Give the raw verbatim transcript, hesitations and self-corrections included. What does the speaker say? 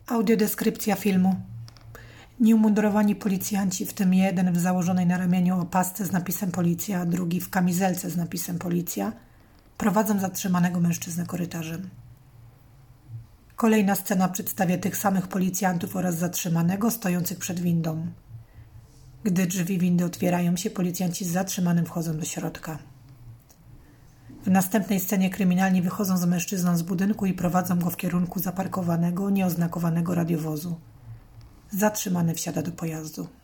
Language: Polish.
Audiodeskrypcja filmu. Nieumundurowani policjanci, w tym jeden w założonej na ramieniu opasce z napisem policja, a drugi w kamizelce z napisem policja, prowadzą zatrzymanego mężczyznę korytarzem. Kolejna scena przedstawia tych samych policjantów oraz zatrzymanego stojących przed windą. Gdy drzwi windy otwierają się, policjanci z zatrzymanym wchodzą do środka. W następnej scenie kryminalni wychodzą z mężczyzną z budynku i prowadzą go w kierunku zaparkowanego, nieoznakowanego radiowozu. Zatrzymany wsiada do pojazdu.